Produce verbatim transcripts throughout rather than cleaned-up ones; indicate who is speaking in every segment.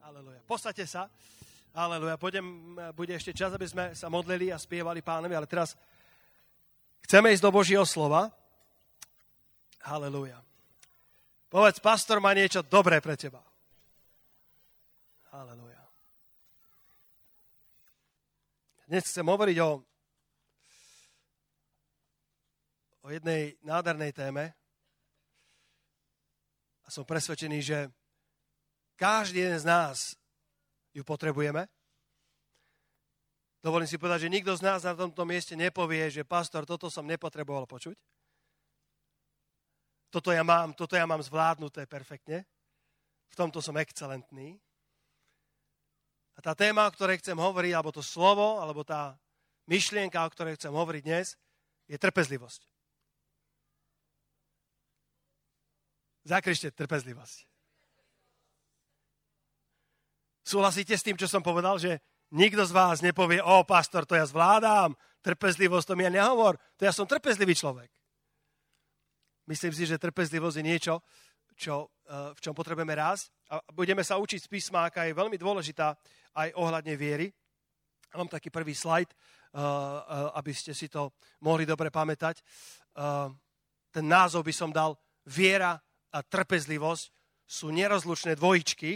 Speaker 1: Halelúja. Posaďte sa. Halelúja. Pôjdem, bude ešte čas, aby sme sa modlili a spievali Pánovi, ale teraz chceme ísť do Božieho slova. Halelúja. Povedz, pastor má niečo dobré pre teba. Halelúja. Dnes chcem hovoriť o, o jednej nádhernej téme a som presvedčený, že každý jeden z nás ju potrebujeme. Dovolím si povedať, že nikto z nás na tomto mieste nepovie, že pastor, toto som nepotreboval počuť. Toto ja mám, toto ja mám zvládnuté perfektne. V tomto som excelentný. A tá téma, o ktorej chcem hovoriť, alebo to slovo, alebo tá myšlienka, o ktorej chcem hovoriť dnes, je trpezlivosť. Zakričte trpezlivosť. Súhlasíte s tým, čo som povedal, že nikto z vás nepovie, o, pastor, to ja zvládam, trpezlivosť, to mi ja nehovor, to ja som trpezlivý človek. Myslím si, že trpezlivosť je niečo, čo, v čom potrebujeme rásť a budeme sa učiť z písma, aká je veľmi dôležitá aj ohľadne viery. A mám taký prvý slajd, aby ste si to mohli dobre pamätať. Ten názov by som dal Viera a trpezlivosť sú nerozlučné dvojičky.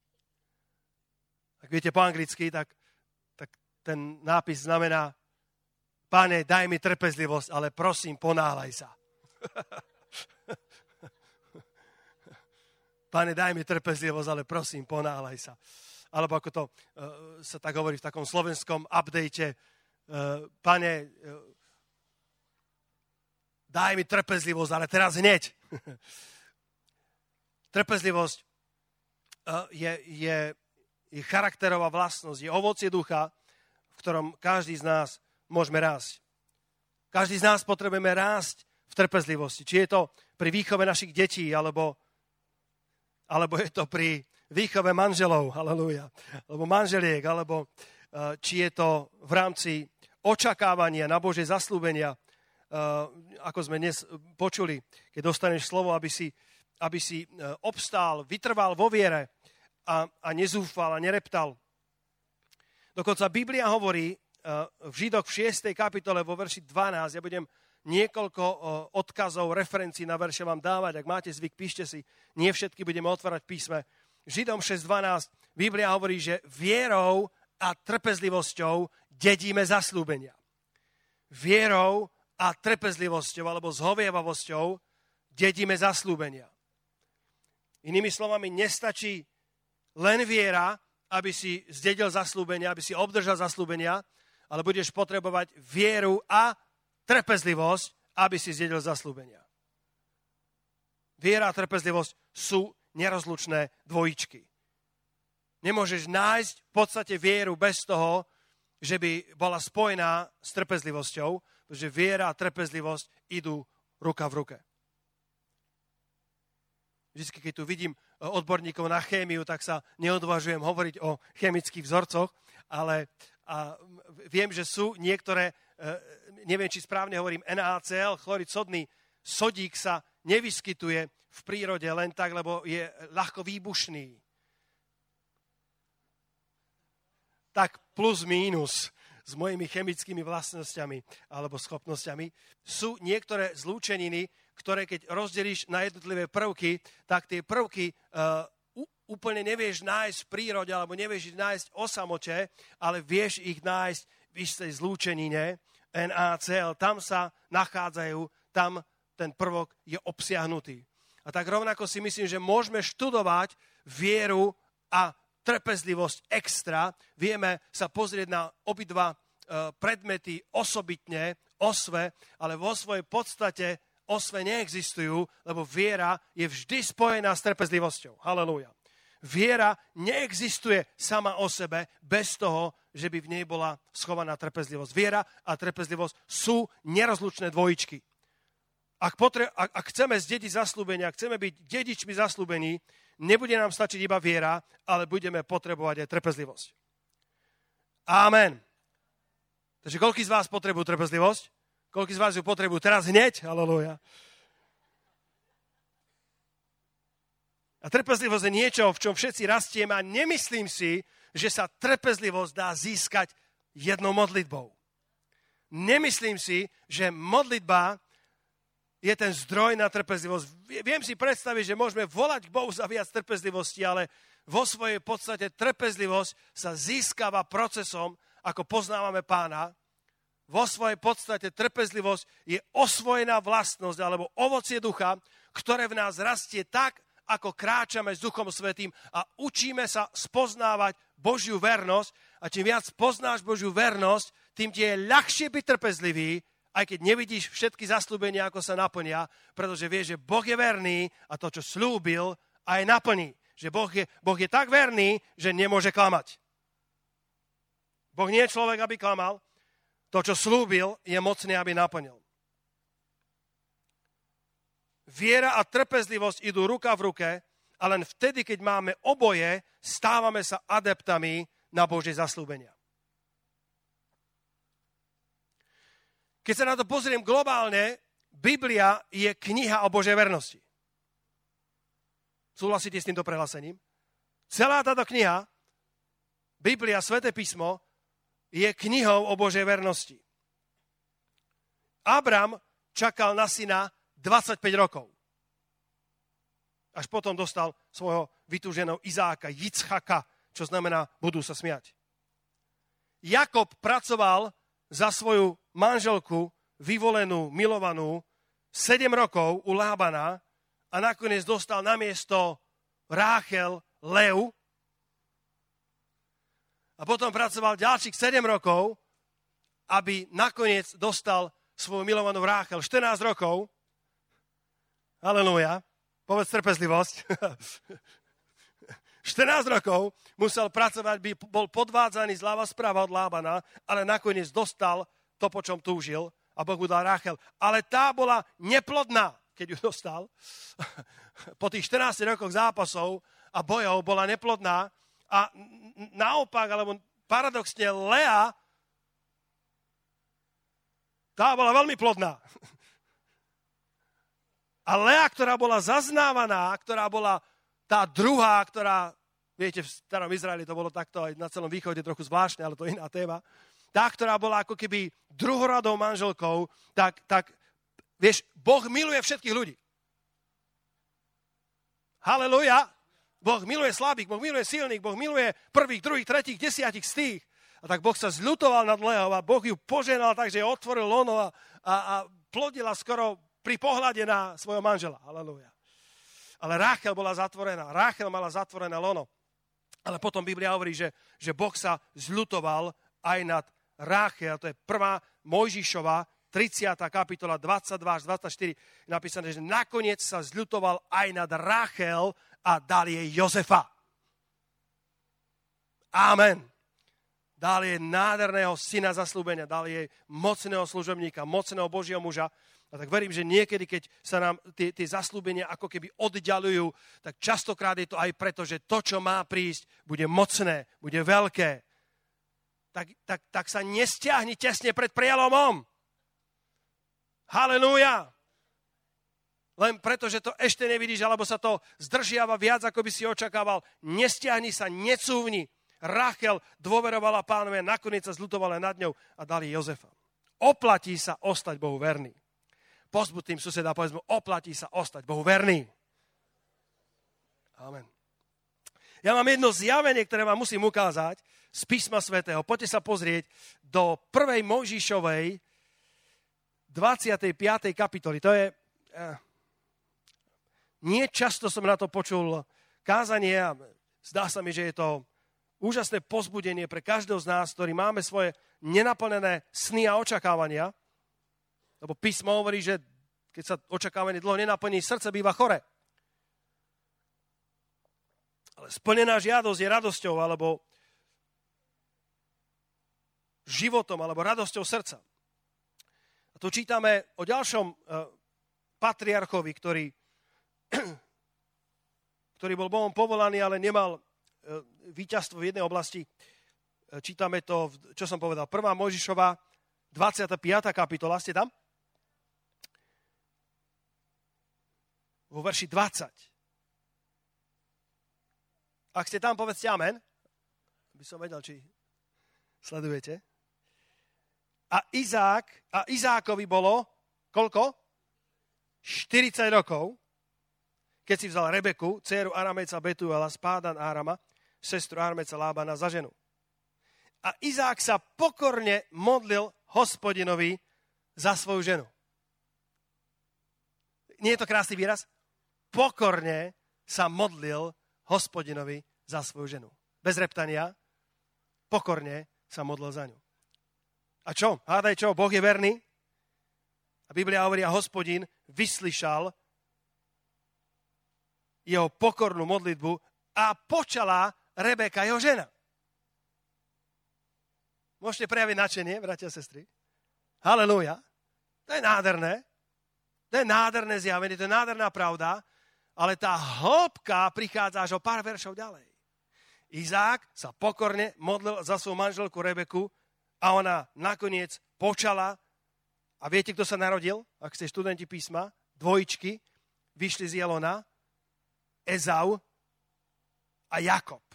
Speaker 1: Ak viete po anglicky, tak, tak ten nápis znamená Pane, daj mi trpezlivosť, ale prosím, ponáhľaj sa. Pane, daj mi trpezlivosť, ale prosím, ponáhľaj sa. Alebo ako to uh, sa tak hovorí v takom slovenskom update, uh, Pane, uh, daj mi trpezlivosť, ale teraz hneď. Trpezlivosť uh, je... je je charakterová vlastnosť, je ovocie ducha, v ktorom každý z nás môžeme rásť. Každý z nás potrebujeme rásť v trpezlivosti. Či je to pri výchove našich detí, alebo, alebo je to pri výchove manželov, halelúja, alebo manželiek, alebo či je to v rámci očakávania na Božie zasľúbenia, ako sme dnes počuli, keď dostaneš slovo, aby si, aby si obstál, vytrval vo viere, A, a nezúfal a nereptal. Dokonca Biblia hovorí uh, v Židoch v šiestej kapitole vo verši dvanásť, ja budem niekoľko uh, odkazov, referencií na verše vám dávať, ak máte zvyk, píšte si, nie všetky budeme otvárať písme. Židom šesť dvanásť Biblia hovorí, že vierou a trpezlivosťou dedíme zasľúbenia. Vierou a trpezlivosťou alebo zhovievavosťou dedíme zasľúbenia. Inými slovami, nestačí len viera, aby si zdedil zasľúbenia, aby si obdržal zasľúbenia, ale budeš potrebovať vieru a trpezlivosť, aby si zdedil zasľúbenia. Viera a trpezlivosť sú nerozlučné dvojičky. Nemôžeš nájsť v podstate vieru bez toho, že by bola spojená s trpezlivosťou, pretože viera a trpezlivosť idú ruka v ruke. Vždycky, keď tu vidím odborníkov na chémiu, tak sa neodvážujem hovoriť o chemických vzorcoch, ale a viem, že sú niektoré, neviem, či správne hovorím, NaCl, chlorid sodný, sodík sa nevyskytuje v prírode len tak, lebo je ľahko výbušný. Tak plus mínus s mojimi chemickými vlastnosťami alebo schopnosťami sú niektoré zlúčeniny, ktoré keď rozdelíš na jednotlivé prvky, tak tie prvky uh, úplne nevieš nájsť v prírode, alebo nevieš ich nájsť o samote, ale vieš ich nájsť v istej zlúčenine NaCl. Tam sa nachádzajú, tam ten prvok je obsiahnutý. A tak rovnako si myslím, že môžeme študovať vieru a trpezlivosť extra. Vieme sa pozrieť na obidva uh, predmety osobitne, osve, ale vo svojej podstate osve neexistujú, lebo viera je vždy spojená s trpezlivosťou. Halelúja. Viera neexistuje sama o sebe bez toho, že by v nej bola schovaná trpezlivosť. Viera a trpezlivosť sú nerozlučné dvojičky. Ak, potre- ak, ak chceme zdediť zasľúbenia, ak chceme byť dedičmi zasľúbení, nebude nám stačiť iba viera, ale budeme potrebovať aj trpezlivosť. Amen. Takže koľký z vás potrebujú trpezlivosť? Koľký z vás ju potrebujú teraz hneď? Halelúja. A trpezlivosť je niečo, v čom všetci rastieme a nemyslím si, že sa trpezlivosť dá získať jednou modlitbou. Nemyslím si, že modlitba je ten zdroj na trpezlivosť. Viem si predstaviť, že môžeme volať k Bohu za viac trpezlivosti, ale vo svojej podstate trpezlivosť sa získava procesom, ako poznávame Pána. Vo svojej podstate trpezlivosť je osvojená vlastnosť alebo ovocie ducha, ktoré v nás rastie tak, ako kráčame s Duchom Svätým a učíme sa spoznávať Božiu vernosť. A čím viac poznáš Božiu vernosť, tým ti je ľahšie byť trpezlivý, aj keď nevidíš všetky zasľúbenia, ako sa naplnia, pretože vieš, že Boh je verný a to, čo slúbil, aj naplní. Že Boh je, boh je tak verný, že nemôže klamať. Boh nie je človek, aby klamal. To, čo slúbil, je mocný, aby naplnil. Viera a trpezlivosť idú ruka v ruke a len vtedy, keď máme oboje, stávame sa adeptami na Božie zasľúbenia. Keď sa na to pozriem globálne, Biblia je kniha o Božej vernosti. Súhlasíte s týmto prehlásením? Celá táto kniha, Biblia, Sväté písmo, je knihou o Božej vernosti. Abram čakal na syna dvadsaťpäť rokov. Až potom dostal svojho vytúženého Izáka, Jicchaka, čo znamená, budú sa smiať. Jakob pracoval za svoju manželku, vyvolenú, milovanú, sedem rokov u Lábana a nakoniec dostal namiesto Ráchel lev. A potom pracoval ďalších sedem rokov, aby nakoniec dostal svoju milovanú Ráchel. štrnásť rokov. Halelúja. Povedz trpezlivosť. štrnásť rokov musel pracovať, by bol podvádzaný zľava správa od Lábana, ale nakoniec dostal to, po čom túžil a Boh mu dal Ráchel. Ale tá bola neplodná, keď ju dostal. Po tých štrnástich rokoch zápasov a bojov bola neplodná a naopak, alebo paradoxne, Lea, tá bola veľmi plodná. A Lea, ktorá bola zaznávaná, ktorá bola tá druhá, ktorá, viete, v starom Izraeli to bolo takto, aj na celom východe trochu zvláštne, ale to je iná téma, tá, ktorá bola ako keby druhoradou manželkou, tak, tak vieš, Boh miluje všetkých ľudí. Haleluja! Boh miluje slabých, Boh miluje silných, Boh miluje prvých, druhých, tretích, desiatich z tých. A tak Boh sa zľutoval nad Leou a Boh ju poženal tak, že otvoril lono a, a, a plodila skoro pri pohľade na svojho manžela. Halelúja. Ale Ráchel bola zatvorená. Ráchel mala zatvorené lono. Ale potom Biblia hovorí, že, že Boh sa zľutoval aj nad Ráchel. To je prvá Mojžišova, tridsiata kapitola, dvadsaťdva až dvadsaťštyri. Je napísané, že nakoniec sa zľutoval aj nad Ráchel a dal jej Jozefa. Amen. Dal jej nádherného syna zasľúbenia, dal jej mocného služobníka, mocného Božieho muža. A tak verím, že niekedy, keď sa nám tie, tie zasľúbenia ako keby oddialujú, tak častokrát je to aj preto, že to, čo má prísť, bude mocné, bude veľké. Tak, tak, tak sa nestiahni tesne pred prielomom. Halelúja. Len preto, že to ešte nevidíš, alebo sa to zdržiava viac, ako by si očakával. Nestiahni sa, necúvni. Rachel dôverovala Pánovi a nakoniec sa zľutovala nad ňou a dali Jozefa. Oplatí sa ostať Bohu verný. Pozbuď tým suseda, povedz mu, oplatí sa ostať Bohu verný. Amen. Ja mám jedno zjavenie, ktoré vám musím ukázať z písma svätého. Poďte sa pozrieť do prvej Mojžišovej dvadsiatej piatej kapitoly. To je... Eh, nie často som na to počul kázanie a zdá sa mi, že je to úžasné pozbudenie pre každého z nás, ktorý máme svoje nenaplnené sny a očakávania. Lebo písmo hovorí, že keď sa očakávanie dlho nenaplní, srdce býva chore. Ale splnená žiadosť je radosťou, alebo životom, alebo radosťou srdca. A tu čítame o ďalšom uh, patriarchovi, ktorý, ktorý bol Bohom povolaný, ale nemal uh, víťazstvo v jednej oblasti. Uh, čítame to, čo som povedal, prvá Mojžišova, dvadsiata piata kapitola, ste tam? Vo verši dvadsať. Ak ste tam, povedzte amen. By som vedel, či sledujete. A Izák, a Izákovi bolo, koľko? štyridsať rokov, keď si vzal Rebeku, dcéru Arameca Betuela z Pádan Árama, sestru Arameca Lábana za ženu. A Izák sa pokorne modlil Hospodinovi za svoju ženu. Nie je to krásny výraz? Pokorne sa modlil Hospodinovi za svoju ženu. Bez reptania, pokorne sa modlil za ňu. A čo? Hádaj čo? Boh je verný? A Biblia hovorí, a Hospodin vyslyšal jeho pokornú modlitbu a počala Rebeka, jeho žena. Môžete prejaviť nadšenie, bratia a sestry? Halelúja. To je nádherné. To je nádherné zjavenie, to je nádherná pravda, ale tá hĺbka prichádza až o pár veršov ďalej. Izák sa pokorne modlil za svoju manželku Rebeku a ona nakoniec počala. A viete, kto sa narodil? Ak ste študenti písma, dvojičky vyšli z Jelona, Ezau a Jakob.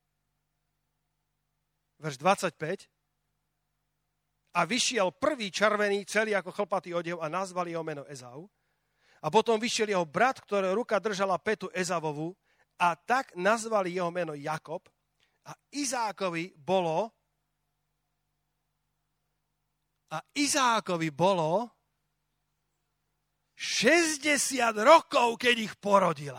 Speaker 1: Verš dvadsaťpäť. A vyšiel prvý červený, celý ako chlpatý odev a nazvali jeho meno Ezau. A potom vyšiel jeho brat, ktorého ruka držala petu Ezavovu a tak nazvali jeho meno Jakob. A Izákovi bolo a Izákovi bolo šesťdesiat rokov, keď ich porodila.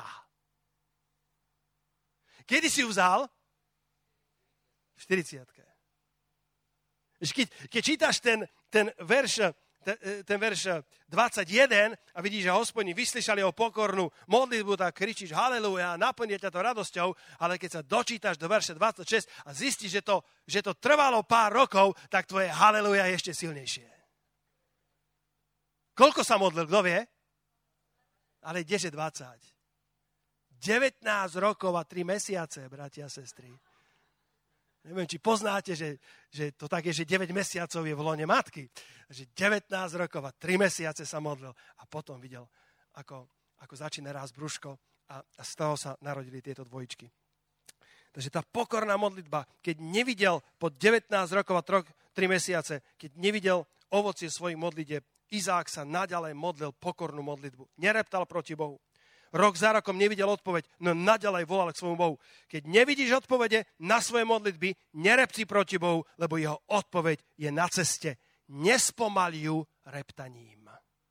Speaker 1: Kedy si ju vzal? V štyridsiatke. Keď, keď čítaš ten, ten, verš, ten, ten verš dvadsaťjeden a vidíš, že Hospodin vyslyšal jeho pokornú modlitbu, tak kričíš halelúja, naplní ťa to radosťou, ale keď sa dočítaš do verša dvadsaťšesť a zistíš, že to, že to trvalo pár rokov, tak tvoje halelúja je ešte silnejšie. Koľko sa modlil, kto vie? Ale kdeže dvadsať? devätnásť rokov a tri mesiace, bratia a sestry. Neviem, či poznáte, že, že to tak je, že deväť mesiacov je v lone matky. Že devätnásť rokov a tri mesiace sa modlil. A potom videl, ako, ako začína rásť brúško a, a z toho sa narodili tieto dvojičky. Takže tá pokorná modlitba, keď nevidel po devätnásť rokov a tri mesiace, keď nevidel ovocie svojich modlitieb, Izák sa naďalej modlil pokornú modlitbu. Nereptal proti Bohu. Rok za rokom nevidel odpoveď, no naďalej volal k svojmu Bohu. Keď nevidíš odpovede na svoje modlitby, nerepci proti Bohu, lebo jeho odpoveď je na ceste. Nespomal ju reptaním.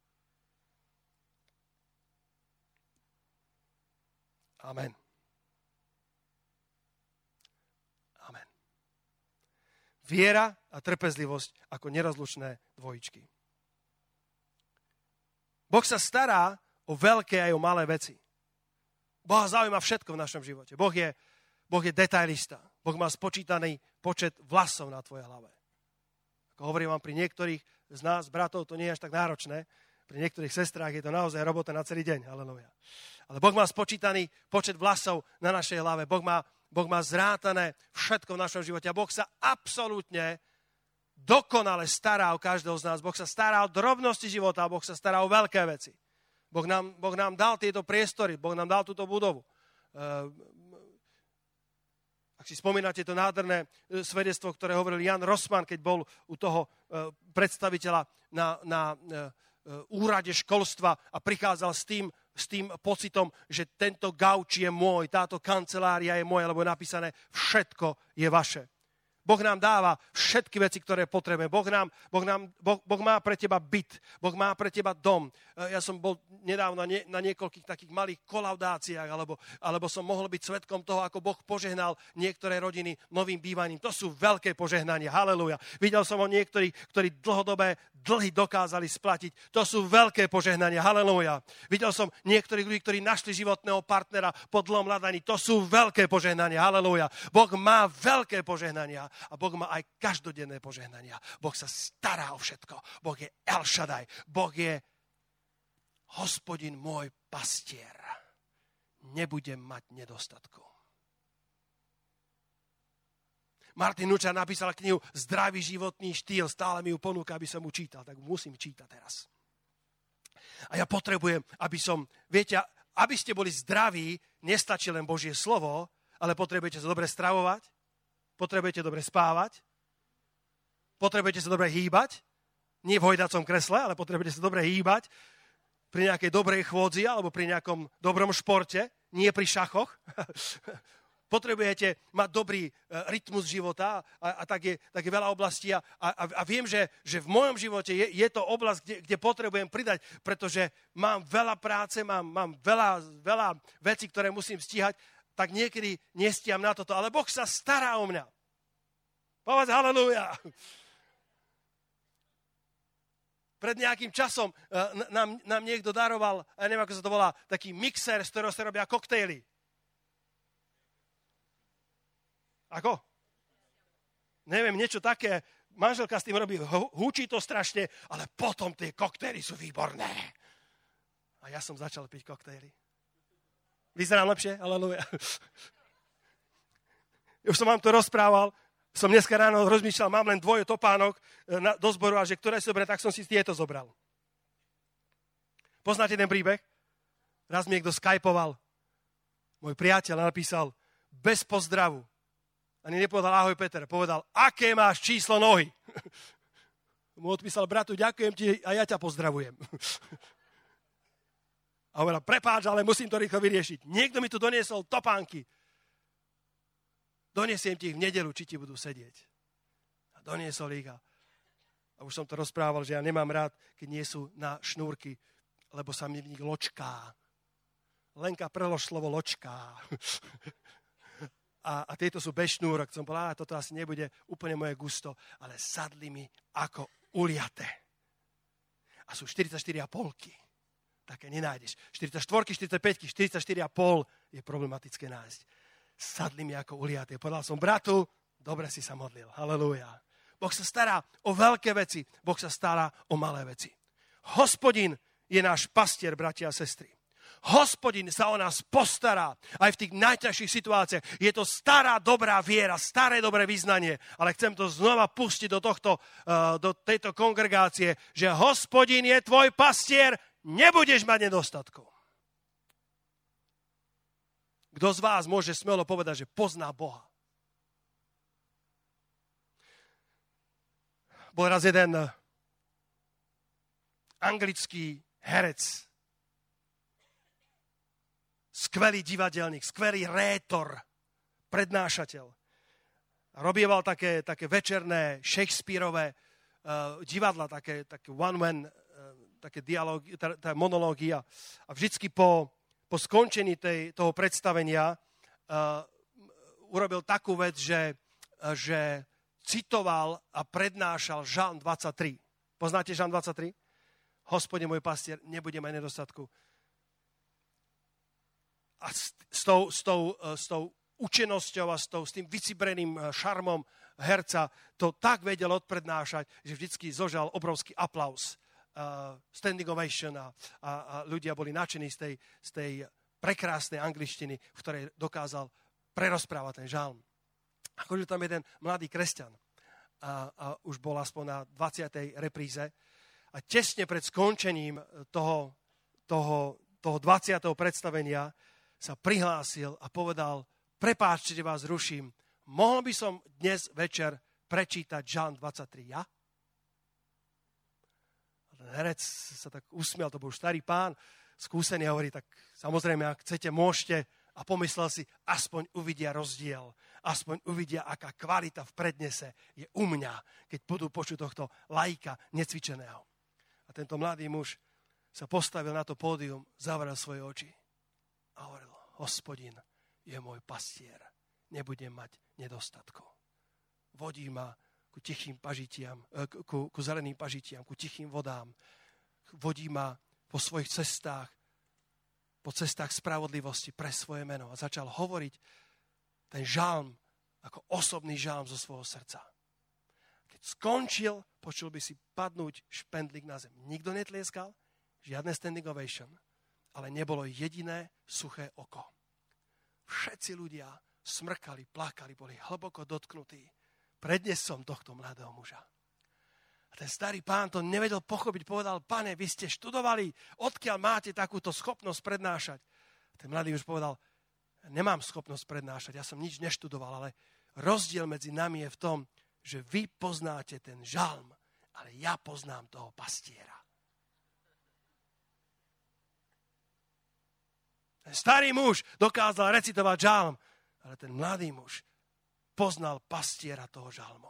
Speaker 1: Amen. Amen. Viera a trpezlivosť ako nerozlučné dvojičky. Boh sa stará o veľké aj o malé veci. Boha zaujíma všetko v našom živote. Boh je, boh je detailista. Boh má spočítaný počet vlasov na tvojej hlave. Ako hovorím vám, pri niektorých z nás, bratov, to nie je až tak náročné. Pri niektorých sestrách je to naozaj robota na celý deň. Halelujá. Ale Boh má spočítaný počet vlasov na našej hlave. Boh má, boh má zrátané všetko v našom živote. A Boh sa absolútne dokonale stará o každého z nás. Boh sa stará o drobnosti života a Boh sa stará o veľké veci. Boh nám, boh nám dal tieto priestory, Boh nám dal túto budovu. Ak si spomínate to nádherné svedectvo, ktoré hovoril Jan Rossmann, keď bol u toho predstaviteľa na, na úrade školstva a prichádzal s tým, s tým pocitom, že tento gauč je môj, táto kancelária je moja, lebo je napísané všetko je vaše. Boh nám dáva všetky veci, ktoré potrebujeme. Boh, nám, boh, nám, boh, boh má pre teba byt. Boh má pre teba dom. Ja som bol nedávno na, nie, na niekoľkých takých malých kolaudáciách, alebo, alebo som mohol byť svedkom toho, ako Boh požehnal niektoré rodiny novým bývaním. To sú veľké požehnania. Halelúja. Videl som o niektorých, ktorí dlhodobé dlhy dokázali splatiť. To sú veľké požehnania. Halelúja. Videl som niektorých ľudí, ktorí našli životného partnera po dlhom hľadaní. To sú veľké požehnania. Halelúja. Boh má veľké požehnania. A Boh má aj každodenné požehnania. Boh sa stará o všetko. Boh je El Shaddai. Boh je Hospodin môj pastier. Nebudem mať nedostatku. Martin Nučar napísal knihu Zdravý životný štýl. Stále mi ju ponúka, aby som ju čítal. Tak musím čítať teraz. A ja potrebujem, aby som, viete, aby ste boli zdraví, nestačí len Božie slovo, ale potrebujete sa dobre stravovať, potrebujete dobre spávať, potrebujete sa dobre hýbať, nie v hojdacom kresle, ale potrebujete sa dobre hýbať pri nejakej dobrej chôdzi alebo pri nejakom dobrom športe, nie pri šachoch. Potrebujete mať dobrý rytmus života a, a tak, je, tak je veľa oblastí a, a, a viem, že, že v mojom živote je, je to oblasť, kde, kde potrebujem pridať, pretože mám veľa práce, mám, mám veľa, veľa vecí, ktoré musím stíhať, tak niekedy nestíham na toto, ale Boh sa stará o mňa. Povedz halelúja. Pred nejakým časom nám, nám niekto daroval, ja neviem, ako sa to volá, taký mixer, z ktorého sa robia koktejly. Ako? Neviem, niečo také. Manželka s tým robí, húči to strašne, ale potom tie koktejly sú výborné. A ja som začal piť koktejly. Vyzerám lepšie? Aleluja. Už som vám to rozprával. Som dneska ráno rozmýšľal, mám len dvoje topánok na, do zboru a že ktoré si zobrať, tak som si tieto zobral. Poznáte ten príbeh? Raz mi niekto skypoval. Môj priateľ napísal bez pozdravu. Ani nepovedal ahoj Peter, povedal, aké máš číslo nohy. Mu odpísal, bratu, ďakujem ti a ja ťa pozdravujem. A hovoril, prepáč, ale musím to rýchlo vyriešiť. Niekto mi tu doniesol topánky. Doniesiem ti ich v nedeľu, či ti budú sedieť. A doniesol ich a, a už som to rozprával, že ja nemám rád, keď nie sú na šnúrky, lebo sa mi v nich ločká. Lenka, prelož slovo ločká. A, a tieto sú bez šnúrok. Som povedal, toto asi nebude úplne moje gusto, ale sadli mi ako uliaté. A sú štyridsaťštyri a pol. Také nenájdeš. štyridsaťštyri, štyridsaťpäť, štyridsaťštyri a pol je problematické nájsť. Sadli mi ako uliaté. Povedal som, bratu, dobre si sa modlil. Halelúja. Boh sa stará o veľké veci. Boh sa stará o malé veci. Hospodin je náš pastier, bratia a sestry. Hospodin sa o nás postará aj v tých najťažších situáciách. Je to stará, dobrá viera, staré, dobré vyznanie, ale chcem to znova pustiť do, tohto, do tejto kongregácie, že Hospodin je tvoj pastier, nebudeš mať nedostatkov. Kto z vás môže smelo povedať, že pozná Boha? Bol raz jeden anglický herec, skvelý divadelník, skvelý rétor, prednášateľ. Robieval také, také večerné Shakespeareové uh, divadla, také, také one-man, uh, také dialógy, tá, tá monológy a, a vždycky po, po skončení tej, toho predstavenia uh, urobil takú vec, že, uh, že citoval a prednášal Žalm dvadsaťtri. Poznáte Žalm dvadsaťtri? Hospodin môj pastier, nebude mať nedostatku. A s, s, tou, s, tou, s tou učenosťou a s, tou, s tým vycibreným šarmom herca to tak vedel odprednášať, že vždycky zožal obrovský aplaus. Uh, standing ovation a, a, a ľudia boli nadšení z tej, z tej prekrásnej angličtiny, v ktorej dokázal prerozprávať ten žalm. A chodil tam jeden mladý kresťan a, a už bol aspoň na dvadsiatej repríze a tesne pred skončením toho, toho, toho dvadsiateho predstavenia sa prihlásil a povedal, prepáčte, že vás ruším, mohol by som dnes večer prečítať Žalm dvadsaťtri, ja? A ten herec sa tak usmial, to bol už starý pán, skúsený, hovorí, tak samozrejme, ak chcete, môžete, a pomyslel si, aspoň uvidia rozdiel, aspoň uvidia, aká kvalita v prednese je u mňa, keď budú počuť tohto laika necvičeného. A tento mladý muž sa postavil na to pódium, zavrel svoje oči a hovoril, Hospodin je môj pastier, nebudem mať nedostatkov. Vodí ma ku tichým pažitiam, ku, ku zeleným pažitiam, ku tichým vodám. Vodí ma po svojich cestách, po cestách spravodlivosti pre svoje meno. A začal hovoriť ten žalm ako osobný žalm zo svojho srdca. Keď skončil, počul by si padnúť špendlík na zem. Nikto netlieskal, žiadne standing ovation. Ale nebolo jediné suché oko. Všetci ľudia smrkali, plakali, boli hlboko dotknutí prednesom tohto mladého muža. A ten starý pán to nevedel pochopiť, povedal, pane, vy ste študovali, odkiaľ máte takúto schopnosť prednášať. A ten mladý muž povedal, nemám schopnosť prednášať, ja som nič neštudoval, ale rozdiel medzi nami je v tom, že vy poznáte ten žalm, ale ja poznám toho pastiera. Ten starý muž dokázal recitovať žalm, ale ten mladý muž poznal pastiera toho žalmu.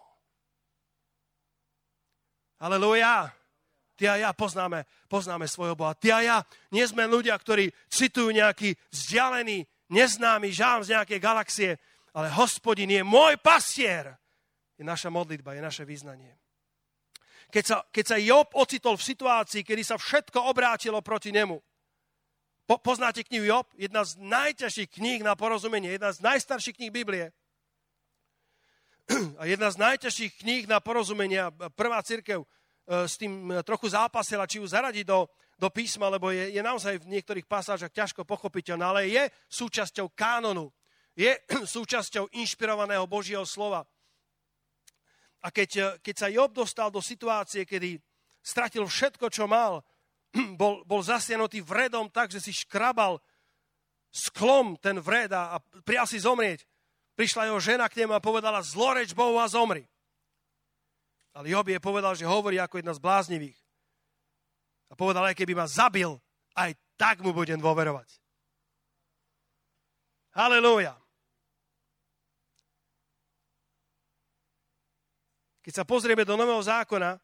Speaker 1: Halelúja! Ty a ja poznáme, poznáme svojho Boha. Ty a ja nie sme ľudia, ktorí citujú nejaký vzdialený, neznámy žalm z nejakej galaxie, ale Hospodin je môj pastier. Je naša modlitba, je naše vyznanie. Keď sa, keď sa Job ocitol v situácii, kedy sa všetko obrátilo proti nemu. Po, poznáte knihu Job? Jedna z najťažších kníh na porozumenie, jedna z najstarších kníh Biblie. A jedna z najťažších kníh na porozumenie. Prvá cirkev s tým trochu zápasila, či ju zaradiť do, do písma, lebo je, je naozaj v niektorých pasážach ťažko pochopiteľná, ale je súčasťou kánonu. Je súčasťou inšpirovaného Božieho slova. A keď, keď sa Job dostal do situácie, kedy stratil všetko, čo mal, bol, bol zasiahnutý vredom tak, že si škrabal sklom ten vred a, a prijal si zomrieť, prišla jeho žena k nemu a povedala, zloreč Bohu a zomri. Ale Job je povedal, že hovorí ako jedna z bláznivých. A povedal, aj keby ma zabil, aj tak mu budem dôverovať. Halelúja. Keď sa pozrieme do Nového zákona,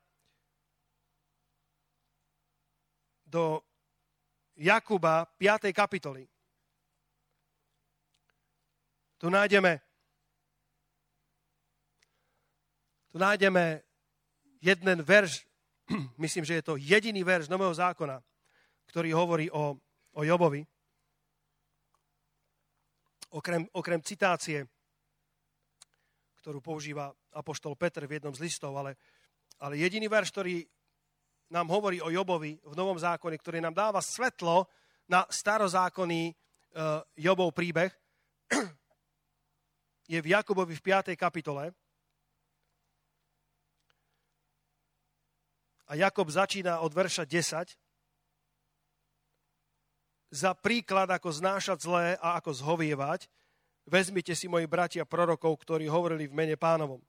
Speaker 1: do Jakuba piatej kapitoly, tu nájdeme, tu nájdeme jeden verš, myslím, že je to jediný verš Nového zákona, ktorý hovorí o, o Jobovi. Okrem, okrem citácie, ktorú používa apoštol Peter v jednom z listov, ale, ale jediný verš, ktorý nám hovorí o Jobovi v Novom zákone, ktorý nám dáva svetlo na starozákonný uh, Jobov príbeh, je v Jakubovi v piatej kapitole. A Jakub začína od verša desať. Za príklad, ako znášať zlé a ako zhovievať, vezmite si, moji bratia prorokov, ktorí hovorili v mene Pánovom.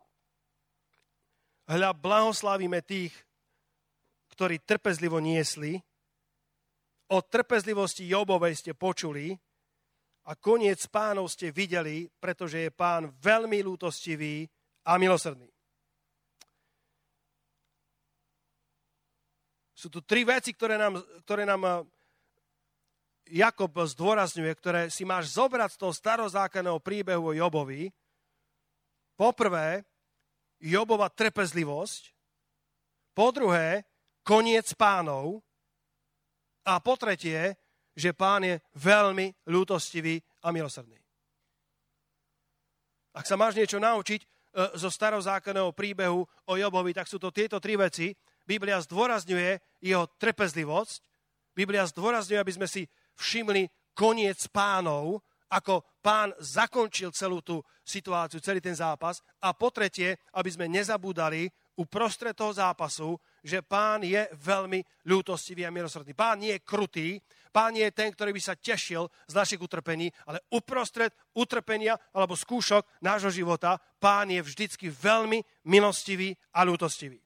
Speaker 1: Hľa, blahoslavíme tých, ktorí trpezlivo niesli. O trpezlivosti Jobovej ste počuli a koniec Pánov ste videli, pretože je Pán veľmi ľútostivý a milosrdný. Sú tu tri veci, ktoré nám, ktoré nám Jakub zdôrazňuje, ktoré si máš zobrať z toho starozákonného príbehu o Jobovi. Poprvé, Jobova trpezlivosť. Po druhé, koniec Pánov. A po tretie, že Pán je veľmi ľútostivý a milosrdný. Ak sa máš niečo naučiť zo starozákonného príbehu o Jobovi, tak sú to tieto tri veci. Biblia zdôrazňuje jeho trpezlivosť. Biblia zdôrazňuje, aby sme si všimli koniec Pánov, ako Pán zakončil celú tú situáciu, celý ten zápas. A po tretie, aby sme nezabúdali uprostred toho zápasu, že Pán je veľmi ľútostivý a milosrdný. Pán nie je krutý, Pán nie je ten, ktorý by sa tešil z našich utrpení, ale uprostred utrpenia alebo skúšok nášho života Pán je vždycky veľmi milostivý a ľútostivý.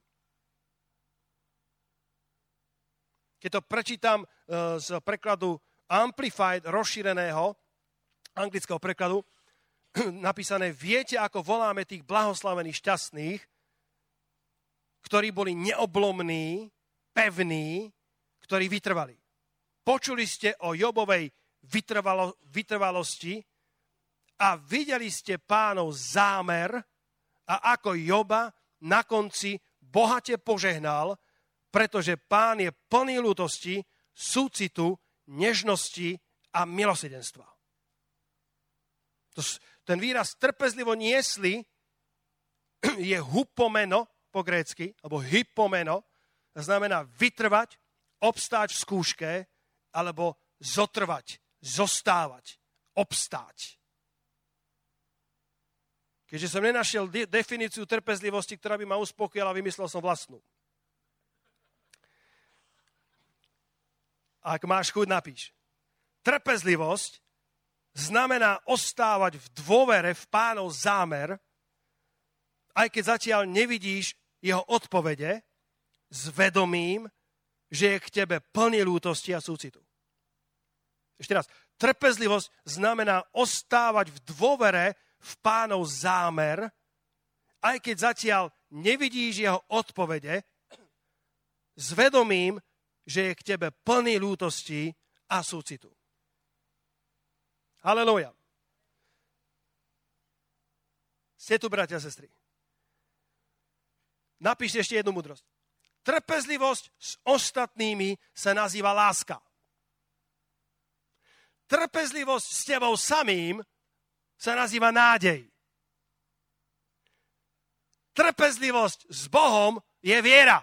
Speaker 1: Keď to prečítam z prekladu Amplified, rozšíreného anglického prekladu, napísané, viete, ako voláme tých blahoslavených šťastných, ktorí boli neoblomní, pevní, ktorí vytrvali. Počuli ste o Jobovej vytrvalo, vytrvalosti a videli ste Pánov zámer a ako Joba na konci bohate požehnal, pretože Pán je plný ľútosti, súcitu, nežnosti a milosrdenstva. Ten výraz trpezlivo niesli je hupomeno po grécky, alebo hypomeno, znamená vytrvať, obstáť v skúške, alebo zotrvať, zostávať, obstáť. Keďže som nenašiel de- definíciu trpezlivosti, ktorá by ma uspokojila, vymyslel som vlastnú. Ak máš chuť, napíš. Trpezlivosť znamená ostávať v dôvere v Pánov zámer, aj keď zatiaľ nevidíš jeho odpovede, s vedomím, že je k tebe plný ľútosti a súcitu. Ešte raz. Trpezlivosť znamená ostávať v dôvere v Pánov zámer, aj keď zatiaľ nevidíš jeho odpovede, s vedomím, že je k tebe plný ľútosti a súcitu. Halelúja. Ste tu, bratia a sestry. Napíšte ešte jednu múdrosť. Trpezlivosť s ostatnými sa nazýva láska. Trpezlivosť s tebou samým sa nazýva nádej. Trpezlivosť s Bohom je viera.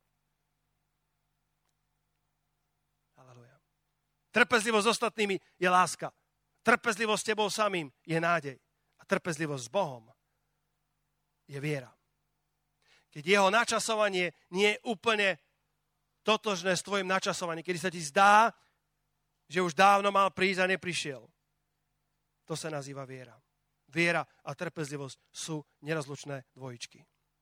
Speaker 1: Halelúja. Trpezlivosť s ostatnými je láska. Trpezlivosť s tebou samým je nádej. A trpezlivosť s Bohom je viera. Keď jeho načasovanie nie je úplne totožné s tvojim načasovaním, kedy sa ti zdá, že už dávno mal prísť a neprišiel. To sa nazýva viera. Viera a trpezlivosť sú nerozlučné dvojičky.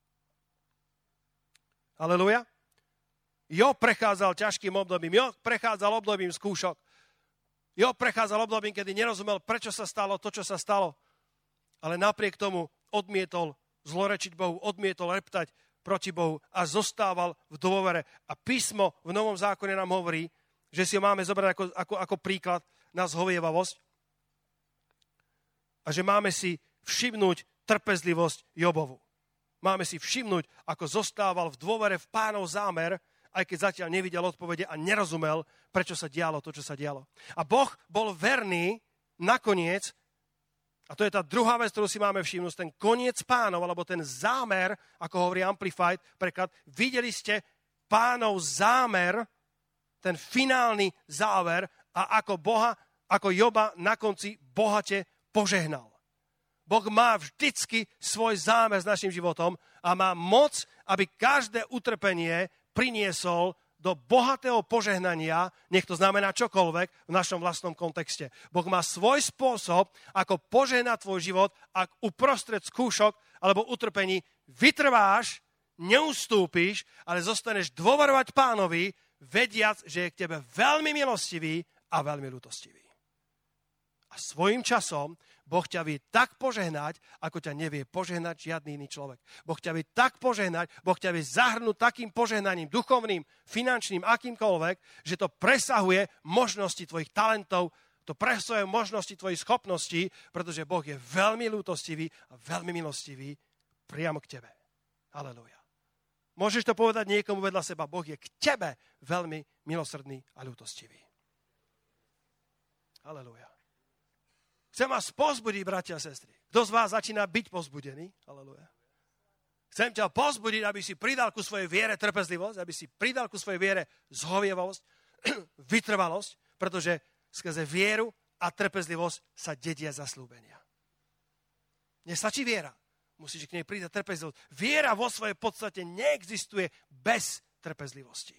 Speaker 1: Halelúja. Job prechádzal ťažkým obdobím. Job prechádzal obdobím skúšok. Job prechádzal obdobím, kedy nerozumel, prečo sa stalo to, čo sa stalo. Ale napriek tomu odmietol zlorečiť Bohu, odmietol reptať proti Bohu a zostával v dôvere. A písmo v Novom zákone nám hovorí, že si ho máme zobrať ako, ako, ako príklad na zhovievavosť a že máme si všimnúť trpezlivosť Jobovu. Máme si všimnúť, ako zostával v dôvere v Pánov zámer, aj keď zatiaľ nevidel odpovede a nerozumel, prečo sa dialo to, čo sa dialo. A Boh bol verný nakoniec. A to je tá druhá vec, ktorú si máme všimnúť, ten koniec Pánov, alebo ten zámer, ako hovorí Amplified preklad. Videli ste Pánov zámer, ten finálny záver a ako Boha, ako Joba na konci bohate požehnal. Boh má vždycky svoj zámer s našim životom a má moc, aby každé utrpenie priniesol do bohatého požehnania, nech to znamená čokoľvek v našom vlastnom kontexte. Boh má svoj spôsob, ako požehnať tvoj život, ak uprostred skúšok alebo utrpení vytrváš, neustúpiš, ale zostaneš dôverovať Pánovi, vediac, že je k tebe veľmi milostivý a veľmi ľútostivý. A svojím časom Boh ťa vie tak požehnať, ako ťa nevie požehnať žiadny iný človek. Boh ťa vie tak požehnať, Boh ťa vie zahrnúť takým požehnaním, duchovným, finančným, akýmkoľvek, že to presahuje možnosti tvojich talentov, to presahuje možnosti tvojich schopností, pretože Boh je veľmi ľútostivý a veľmi milostivý priamo k tebe. Halelúja. Môžeš to povedať niekomu vedľa seba. Boh je k tebe veľmi milosrdný a ľútostivý. Halelúja. Chcem vás pozbudiť, bratia a sestry. Kto z vás začína byť pozbudený? Halelúja. Chcem ťa pozbudiť, aby si pridal ku svojej viere trpezlivosť, aby si pridal ku svojej viere zhovievavosť, vytrvalosť, pretože skrze vieru a trpezlivosť sa dedia zasľúbenia. Nestačí viera. Musíš k nej pridať trpezlivosť. Viera vo svojej podstate neexistuje bez trpezlivosti.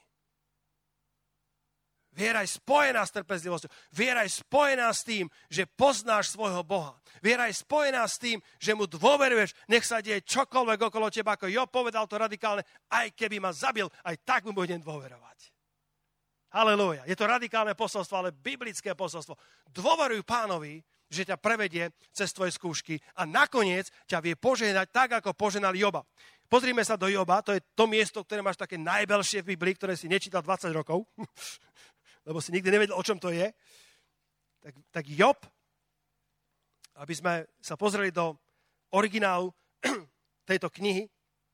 Speaker 1: Viera je spojená s trpezlivosťou. Viera je spojená s tým, že poznáš svojho Boha. Viera je spojená s tým, že mu dôveruješ, nech sa deje čokoľvek okolo teba, ako Job povedal to radikálne, aj keby ma zabil, aj tak mu budem dôverovať. Halelúja. Je to radikálne posolstvo, ale biblické posolstvo. Dôveruj Pánovi, že ťa prevedie cez tvoje skúšky a nakoniec ťa vie požehnať tak, ako požehnal Joba. Pozrime sa do Joba, to je to miesto, ktoré máš také najbelšie v Biblii, ktoré si nečítal dvadsať rokov. Lebo si nikdy nevedel, o čom to je, tak, tak Job, aby sme sa pozreli do originálu tejto knihy,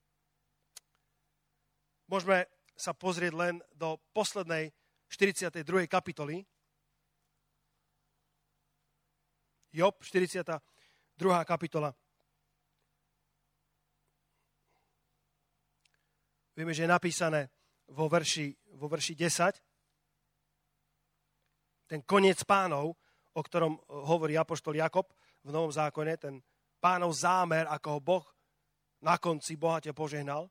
Speaker 1: môžeme sa pozrieť len do poslednej štyridsiatej druhej kapitoly. Job, štyridsiata druhá kapitola. Vieme, že je napísané vo verši, vo verši desať, ten koniec Pánov, o ktorom hovorí apoštol Jakob v Novom zákone, ten Pánov zámer, ako ho Boh na konci bohate požehnal.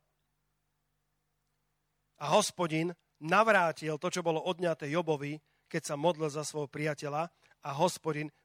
Speaker 1: A Hospodin navrátil to, čo bolo odňaté Jobovi, keď sa modlil za svojho priateľa, a Hospodin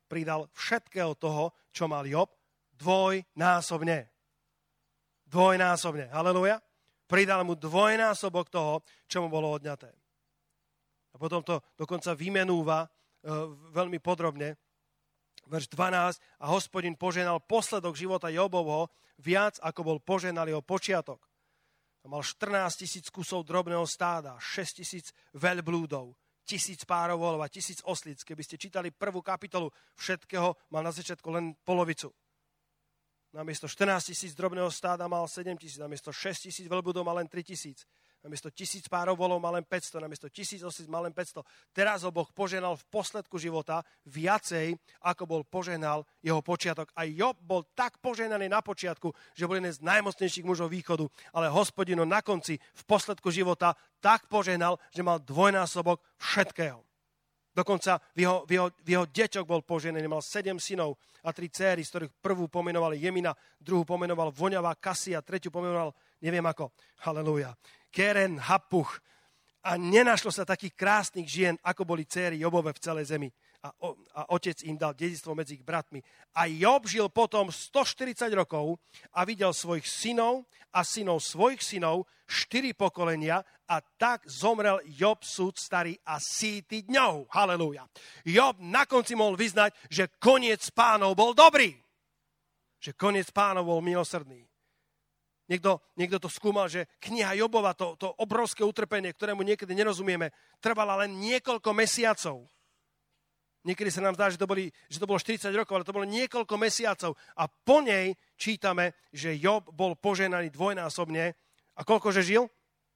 Speaker 1: pridal všetkého toho, čo mal Job, dvojnásobne. Dvojnásobne. Halelúja. Pridal mu dvojnásobok toho, čo mu bolo odňaté. A potom to dokonca vymenúva e, veľmi podrobne. Verš dvanásť. A Hospodin poženal posledok života Jobovho viac, ako bol poženal jeho počiatok. A mal štrnásť tisíc kusov drobného stáda, šesť tisíc veľblúdov, tisíc párov volov a tisíc oslíc. Keby ste čítali prvú kapitolu všetkého, mal na začiatku len polovicu. Namiesto štrnásť tisíc drobného stáda mal sedem tisíc, namiesto šesť tisíc veľblúdov mal len tri tisíc. Namiesto tisíc párov volov mal len päťsto, namiesto tisíc oslíc mal len päťsto. Teraz ho Boh poženal v posledku života viacej, ako bol poženal jeho počiatok. A Job bol tak poženaný na počiatku, že bol jeden z najmocnejších mužov východu, ale Hospodin ho na konci v posledku života tak poženal, že mal dvojnásobok všetkého. Dokonca v jeho, v, jeho, v jeho deťoch bol poženaný, mal sedem synov a tri céry, z ktorých prvú pomenoval Jemina, druhú pomenoval Voňavá Kasia, tretiu pomenoval neviem ako. Halelúja. Keren, Hapuch. A nenašlo sa takých krásnych žien, ako boli céry Jobove v celej zemi. A, o, a otec im dal dedičstvo medzi ich bratmi. A Job žil potom stoštyridsať rokov a videl svojich synov a synov svojich synov, štyri pokolenia, a tak zomrel Job súd starý a síty dňou. Halelúja. Job na konci mohol vyznať, že koniec pánov bol dobrý. Že koniec pánov bol milosrdný. Niekto, niekto to skúmal, že kniha Jobova, to, to obrovské utrpenie, ktorému niekedy nerozumieme, trvala len niekoľko mesiacov. Niekedy sa nám zdá, že to, boli, že to bolo štyridsať rokov, ale to bolo niekoľko mesiacov. A po nej čítame, že Job bol poženaný dvojnásobne. A koľkože žil?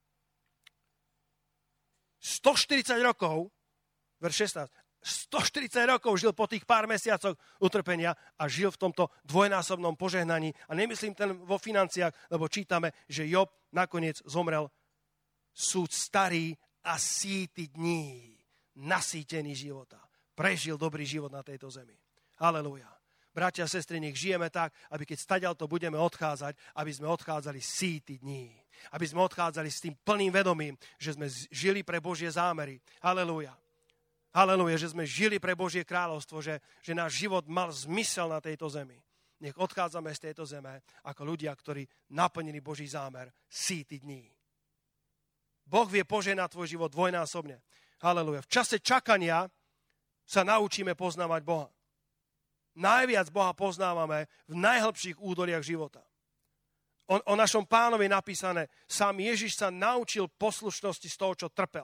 Speaker 1: stoštyridsať rokov, verš šestnásť, stoštyridsať rokov žil po tých pár mesiacoch utrpenia a žil v tomto dvojnásobnom požehnaní. A nemyslím ten vo financiách, lebo čítame, že Job nakoniec zomrel súd starý a síty dní, nasýtený života. Prežil dobrý život na tejto zemi. Halelúja. Bratia a sestry, nech žijeme tak, aby keď stadiaľto budeme odchádzať, aby sme odchádzali síty dní. Aby sme odchádzali s tým plným vedomím, že sme žili pre Božie zámery. Halelúja. Halelúja, že sme žili pre Božie kráľovstvo, že, že náš život mal zmysel na tejto zemi. Nech odchádzame z tejto zeme ako ľudia, ktorí naplnili Boží zámer síty dní. Boh vie požehnať tvoj život dvojnásobne. Halelúja. V čase čakania sa naučíme poznávať Boha. Najviac Boha poznávame v najhlbších údoliach života. O, o našom pánovi je napísané, sám Ježiš sa naučil poslušnosti z toho, čo trpel.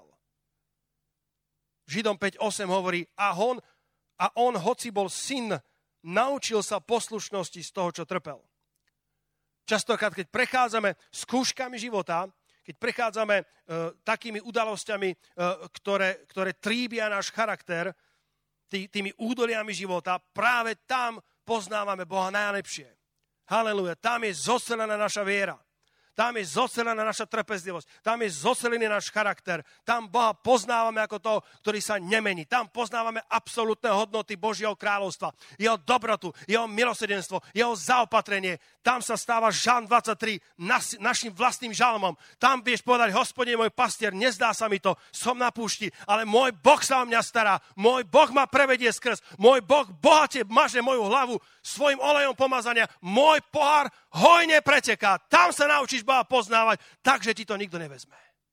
Speaker 1: Židom päť osem hovorí, a on, a on, hoci bol syn, naučil sa poslušnosti z toho, čo trpel. Častokrát, keď prechádzame skúškami života, keď prechádzame e, takými udalosťami, e, ktoré, ktoré tríbia náš charakter, tý, tými údoliami života, práve tam poznávame Boha najlepšie. Halelúja, tam je zocelená naša viera. Tam je zocelená naša trpezlivosť. Tam je zocelený náš charakter. Tam Boha poznávame ako toho, ktorý sa nemení. Tam poznávame absolútne hodnoty Božieho kráľovstva. Jeho dobrotu, jeho milosrdenstvo, jeho zaopatrenie. Tam sa stáva Žalm dvadsaťtri nas, našim vlastným žalmom. Tam vieš povedať, Hospodine, môj pastier, nezdá sa mi to, som na púšti, ale môj Boh sa o mňa stará. Môj Boh ma prevedie skrz. Môj Boh bohate maže moju hlavu svojim olejom pomazania. Môj pohár hojne preteká. Tam sa naučíš Boha poznávať, takže ti to nikto nevezme.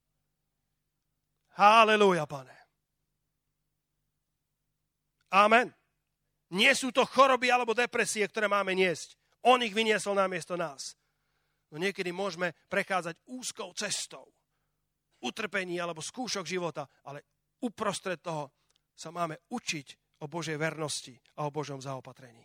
Speaker 1: Halelúja, Pane. Amen. Nie sú to choroby alebo depresie, ktoré máme niesť. On ich vyniesol namiesto nás. No niekedy môžeme prechádzať úzkou cestou utrpení alebo skúšok života, ale uprostred toho sa máme učiť o Božej vernosti a o Božom zaopatrení.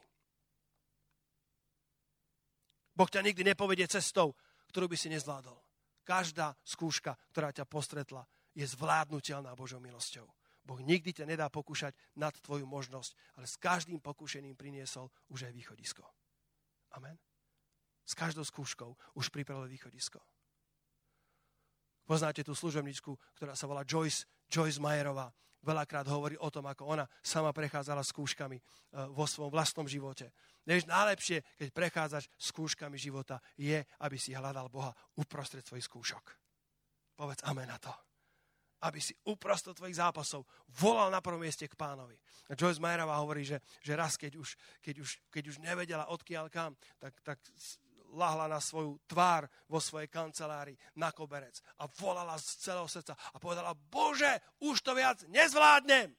Speaker 1: Boh ťa nikdy nepovedie cestou, ktorú by si nezvládol. Každá skúška, ktorá ťa postretla, je zvládnutelná Božou milosťou. Boh nikdy ťa nedá pokúšať nad tvoju možnosť, ale s každým pokúšením priniesol už aj východisko. Amen. S každou skúškou už pripravil východisko. Poznáte tú služobničku, ktorá sa volá Joyce, Joyce Meyerová. Veľakrát hovorí o tom, ako ona sama prechádzala skúškami vo svojom vlastnom živote. Než najlepšie, keď prechádzaš skúškami života, je, aby si hľadal Boha uprostred svojich skúšok. Povedz amen na to. aby si uprostred tvojich zápasov volal na prvom mieste k Pánovi. A Joyce Meyerová hovorí, že, že raz, keď už, keď, už, keď už nevedela odkiaľ kam, tak, tak lahla na svoju tvár vo svojej kancelárii na koberec a volala z celého srdca a povedala, Bože, už to viac nezvládnem.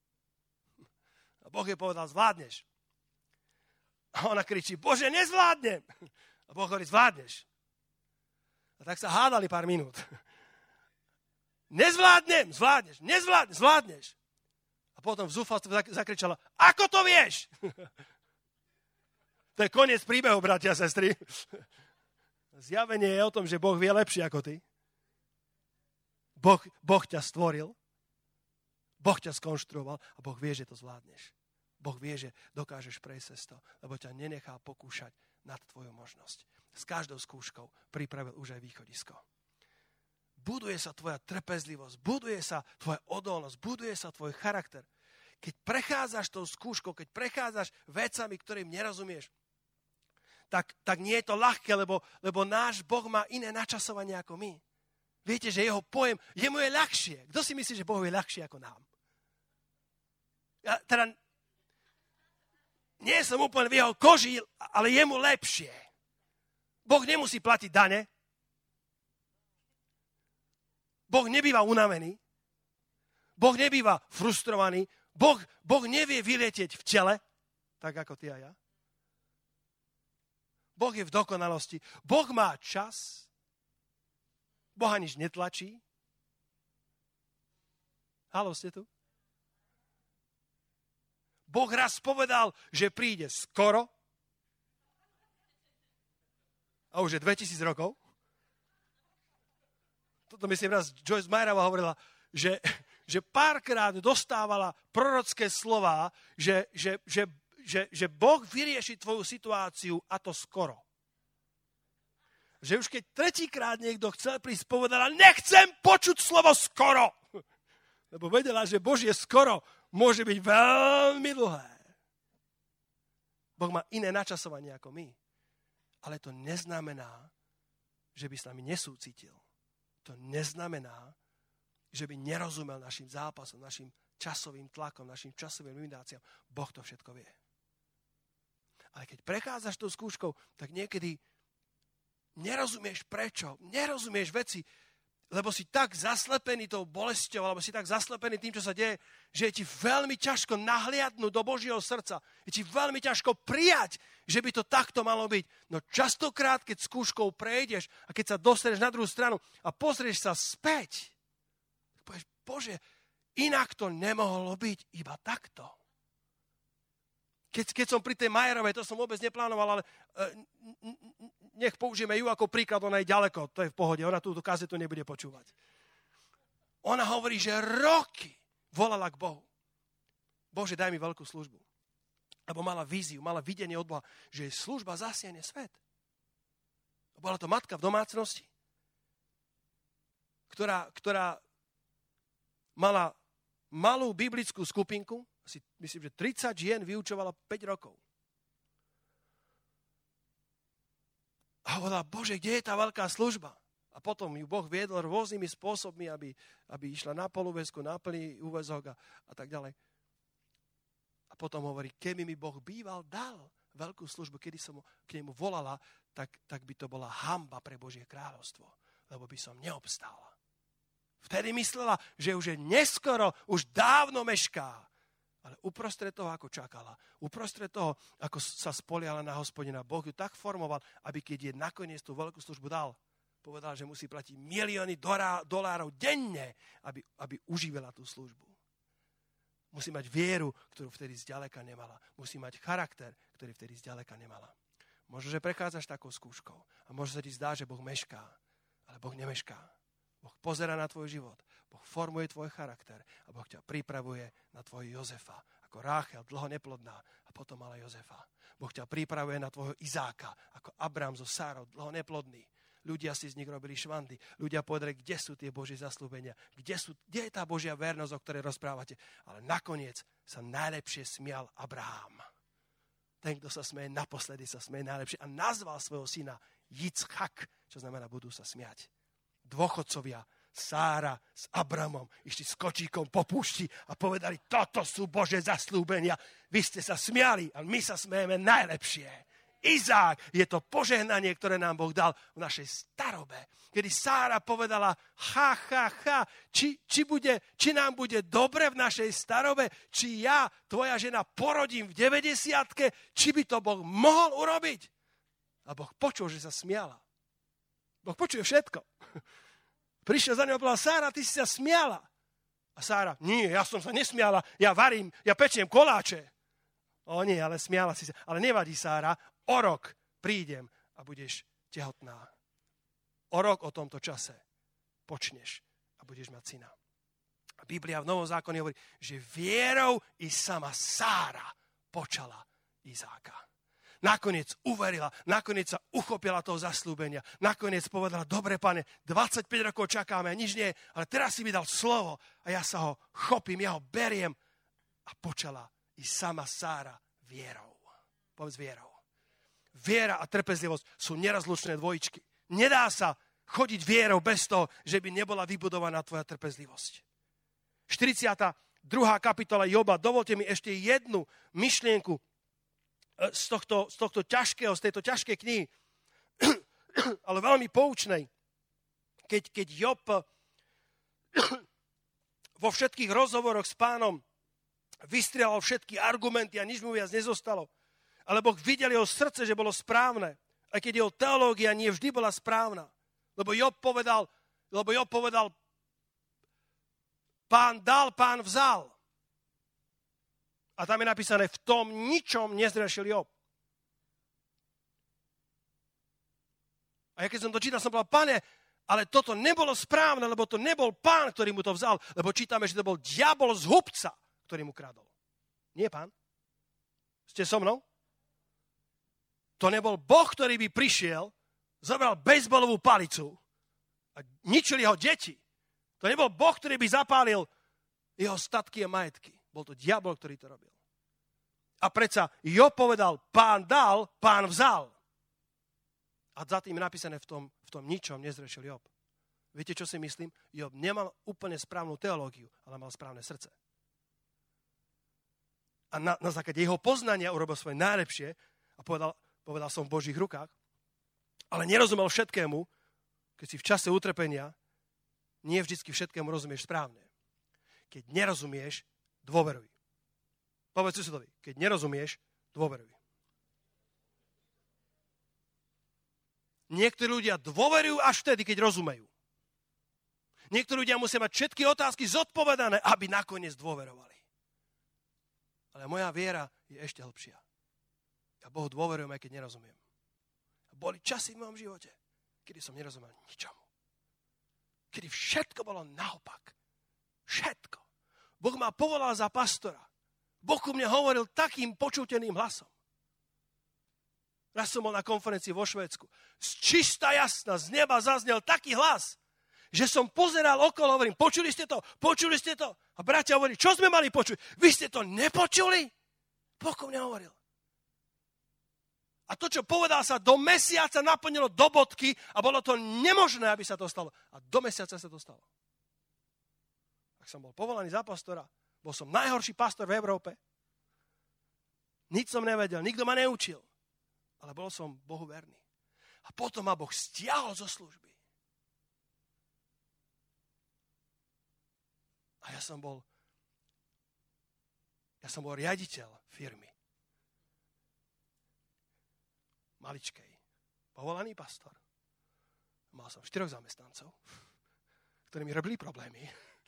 Speaker 1: A Boh jej povedal, zvládneš. A ona kričí, Bože, nezvládnem. A Boh hovorí, zvládneš. A tak sa hádali pár minút. Nezvládnem, zvládneš, nezvládneš, zvládneš. A potom v zúfalstve zakričala, ako to vieš? To je koniec príbehu, bratia a sestry. Zjavenie je o tom, že Boh vie lepšie ako ty. Boh, boh ťa stvoril, Boh ťa skonštruoval a Boh vie, že to zvládneš. Boh vie, že dokážeš prejsť cez to, lebo ťa nenechá pokúšať nad tvoju možnosť. S každou skúškou pripravil už aj východisko. Buduje sa tvoja trpezlivosť, buduje sa tvoja odolnosť, buduje sa tvoj charakter. Keď prechádzaš tou skúškou, keď prechádzaš vecami, ktorým nerozumieš, tak, tak nie je to ľahké, lebo, lebo náš Boh má iné načasovanie ako my. Viete, že jeho pojem, jemu je ľahšie. Kto si myslí, že Bohu je ľahšie ako nám? Ja teda nie som úplne v jeho koži, ale jemu lepšie. Boh nemusí platiť dane. Boh nebýva unavený. Boh nebýva frustrovaný. Boh, boh nevie vyletieť v tele, tak ako ty a ja. Boh je v dokonalosti. Boh má čas. Boha nič netlačí. Haló, ste tu? Boh raz povedal, že príde skoro. A už je dvetisíc rokov. Toto myslím raz Joyce Meyerová hovorila, že, že párkrát dostávala prorocké slová, že, že, že, že, že Boh vyrieši tvoju situáciu a to skoro. Že už keď tretíkrát niekto chcel prísť, povedala, nechcem počuť slovo skoro. Lebo vedela, že Božie skoro môže byť veľmi dlhé. Boh má iné načasovanie ako my. Ale to neznamená, že by s nami nesúcitil. To neznamená, že by nerozumel našim zápasom, našim časovým tlakom, našim časovým limitáciám. Boh to všetko vie. Ale keď prechádzaš tou skúškou, tak niekedy nerozumieš prečo, nerozumieš veci, lebo si tak zaslepený tou bolesťou, alebo si tak zaslepený tým, čo sa deje, že je ti veľmi ťažko nahliadnúť do Božieho srdca. Je ti veľmi ťažko prijať, že by to takto malo byť. No častokrát, keď skúškou prejdeš a keď sa dostaneš na druhú stranu a pozrieš sa späť, tak povieš, Bože, inak to nemohlo byť iba takto. Keď, keď som pri tej Meyerovej, to som vôbec neplánoval, ale uh, nech použijeme ju ako príklad, ona je ďaleko, to je v pohode, ona túto kazetu nebude počúvať. Ona hovorí, že roky volala k Bohu. Bože, daj mi veľkú službu. Lebo mala víziu, mala videnie od Boha, že jej služba zasiahne svet. Bola to matka v domácnosti, ktorá, ktorá mala malú biblickú skupinku, asi, myslím, že tridsať žien vyučovala päť rokov. A hovorila, Bože, kde je tá veľká služba? A potom ju Boh viedol rôznymi spôsobmi, aby, aby išla na polúväzku, na plný úväzok a, a tak ďalej. A potom hovorí, keby mi Boh býval dal veľkú službu, kedy som k nemu volala, tak, tak by to bola hanba pre Božie kráľovstvo, lebo by som neobstála. Vtedy myslela, že už je neskoro, už dávno mešká. Ale uprostred toho, ako čakala, uprostred toho, ako sa spoliala na Hospodina, Boh ju tak formoval, aby keď je nakoniec tú veľkú službu dal, povedal, že musí platiť milióny dolárov denne, aby, aby uživila tú službu. Musí mať vieru, ktorú vtedy zďaleka nemala. Musí mať charakter, ktorý vtedy zďaleka nemala. Možno, že prechádzaš takou skúškou a možno sa ti zdá, že Boh mešká, ale Boh nemešká. Boh pozerá na tvoj život, Boh formuje tvoj charakter a Boh ťa pripravuje na tvojho Jozefa, ako Ráchel, dlho neplodná a potom mala Jozefa. Boh ťa pripravuje na tvojho Izáka, ako Abrám so Sárou, dlho neplodný. Ľudia si z nich robili švandy. Ľudia povedali, kde sú tie Božie zasľúbenia, kde, sú, kde je tá Božia vernosť, o ktorej rozprávate. Ale nakoniec sa najlepšie smial Abraham. Ten, kto sa smeje, naposledy sa smeje najlepšie a nazval svojho syna Jicchak, čo znamená budú sa smiať. Dôchodcovia Sára s Abramom išli s kočíkom po púšti a povedali, toto sú Božie zasľúbenia. Vy ste sa smiali, ale my sa smejeme najlepšie. Izák, je to požehnanie, ktoré nám Boh dal v našej starobe. Kedy Sára povedala, ha, ha, ha, či, či, bude, či nám bude dobre v našej starobe, či ja, tvoja žena, porodím v deväťdesiatke, či by to Boh mohol urobiť. A Boh počul, že sa smiala. Boh počuje všetko. Prišiel za ňou a povedal, Sára, ty si sa smiala. A Sára, nie, ja som sa nesmiala, ja varím, ja pečiem koláče. O nie, ale smiala si sa. Ale nevadí, Sára, o rok prídem a budeš tehotná. O rok o tomto čase počneš a budeš mať syna. A Biblia v Novom zákone hovorí, že vierou i sama Sára počala Izáka. Nakoniec uverila, nakoniec sa uchopila toho zasľúbenia. Nakoniec povedala, dobre, pane, dvadsaťpäť rokov čakáme a nič nie, ale teraz si mi dal slovo a ja sa ho chopím, ja ho beriem. A počala i sama Sára vierou. Povedz vierou. Viera a trpezlivosť sú nerazlučné dvojičky. Nedá sa chodiť vierou bez toho, že by nebola vybudovaná tvoja trpezlivosť. štyridsiata druhá kapitola Joba. Dovolte mi ešte jednu myšlienku z tohto, z tohto ťažkého, z tejto ťažkej knihy, ale veľmi poučnej. Keď, keď Job vo všetkých rozhovoroch s Pánom vystrieľal všetky argumenty a nič mu viac nezostalo. Ale Boh videl jeho srdce, že bolo správne. Aj keď jeho teológia nie vždy bola správna. Lebo Job povedal, lebo Job povedal, Pán dal, Pán vzal. A tam je napísané, v tom ničom nezrešil Job. A ja keď som to čítal, som povedal, Pane, ale toto nebolo správne, lebo to nebol Pán, ktorý mu to vzal, lebo čítame, že to bol diabol z hubca, ktorý mu kradol. Nie, Pán? Ste so mnou? To nebol Boh, ktorý by prišiel, zobral bejsbolovú palicu a ničil jeho deti. To nebol Boh, ktorý by zapálil jeho statky a majetky. Bol to diabol, ktorý to robil. A predsa Job povedal, Pán dal, Pán vzal. A za tým je napísané, v tom, v tom ničom nezrešil Job. Viete, čo si myslím? Job nemal úplne správnu teológiu, ale mal správne srdce. A na, na základe jeho poznania urobil svoje najlepšie a povedal, povedal som v Božích rukách, ale nerozumel všetkému, keď si v čase utrpenia nie vždycky všetkému rozumieš správne. Keď nerozumieš, dôveruj. Povedz susedovi, keď nerozumieš, dôveruj. Niektorí ľudia dôverujú až vtedy, keď rozumejú. Niektorí ľudia musia mať všetky otázky zodpovedané, aby nakoniec dôverovali. Ale moja viera je ešte hlbšia. Ja Bohu dôverujem, aj keď nerozumiem. Boli časy v mojom živote, kedy som nerozumel ničomu. Kedy všetko bolo naopak. Všetko. Boh ma povolal za pastora. Boh ku mne hovoril takým počuteným hlasom. Raz som bol na konferencii vo Švédsku. Z čista jasna, z neba zaznel taký hlas, že som pozeral okolo, hovorím, počuli ste to? Počuli ste to? A bratia hovorili, čo sme mali počuť? Vy ste to nepočuli? Boh ku mne hovoril. A to, čo povedal, sa do mesiaca naplnilo do bodky a bolo to nemožné, aby sa to stalo. A do mesiaca sa to stalo. Ak som bol povolaný za pastora, bol som najhorší pastor v Európe. Nič som nevedel, nikto ma neučil. Ale bol som Bohu verný. A potom ma Boh stiahol zo služby. A ja som bol ja som bol riaditeľ firmy. Maličkej. Povolaný pastor. Mal som štyroch zamestnancov, ktorí mi robili problémy.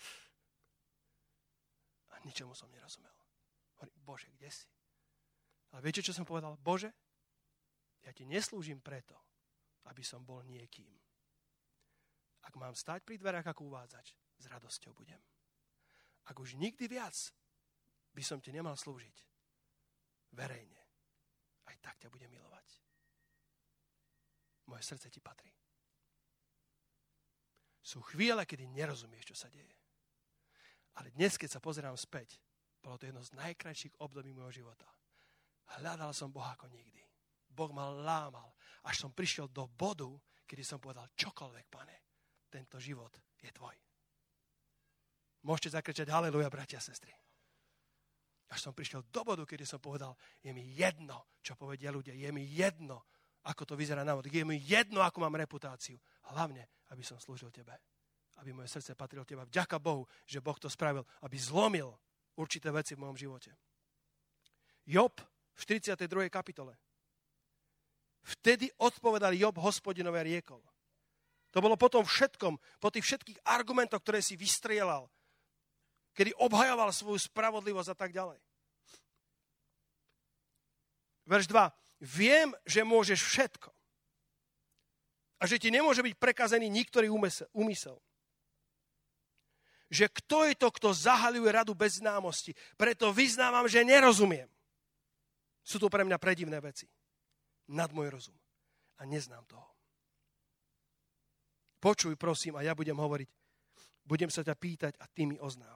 Speaker 1: A ničomu som nerozumel. Hovorím, Bože, kde si? Ale viete, čo som povedal? Bože, ja ti neslúžim preto, aby som bol niekým. Ak mám stať pri dverách ako uvádzač, s radosťou budem. Ak už nikdy viac by som ti nemal slúžiť verejne, aj tak ťa budem milovať. Moje srdce ti patrí. Sú chvíle, kedy nerozumieš, čo sa deje. Ale dnes, keď sa pozerám späť, bolo to jedno z najkrajších období môjho života. Hľadal som Boha ako nikdy. Boh ma lámal, až som prišiel do bodu, kedy som povedal, čokoľvek, Pane, tento život je tvoj. Môžete zakričať haleluja, bratia a sestry. Až som prišiel do bodu, kedy som povedal, je mi jedno, čo povedia ľudia. Je mi jedno, ako to vyzerá na vod. Je mi jedno, ako mám reputáciu. Hlavne, aby som slúžil tebe. Aby moje srdce patrilo teba. Vďaka Bohu, že Boh to spravil, aby zlomil určité veci v mojom živote. Job v štyridsiatej druhej kapitole. Vtedy odpovedal Job Hospodinovi a riekol. To bolo po tom všetkom, po tých všetkých argumentoch, ktoré si vystrieľal, kedy obhajoval svoju spravodlivosť a tak ďalej. Verš dva. Viem, že môžeš všetko a že ti nemôže byť prekazený niktorý úmysel. Že kto je to, kto zahaľuje radu bez známosti? Preto vyznávam, že nerozumiem. Sú to pre mňa predivné veci. Nad môj rozum. A neznám toho. Počuj, prosím, a ja budem hovoriť. Budem sa ťa pýtať a ty mi oznám.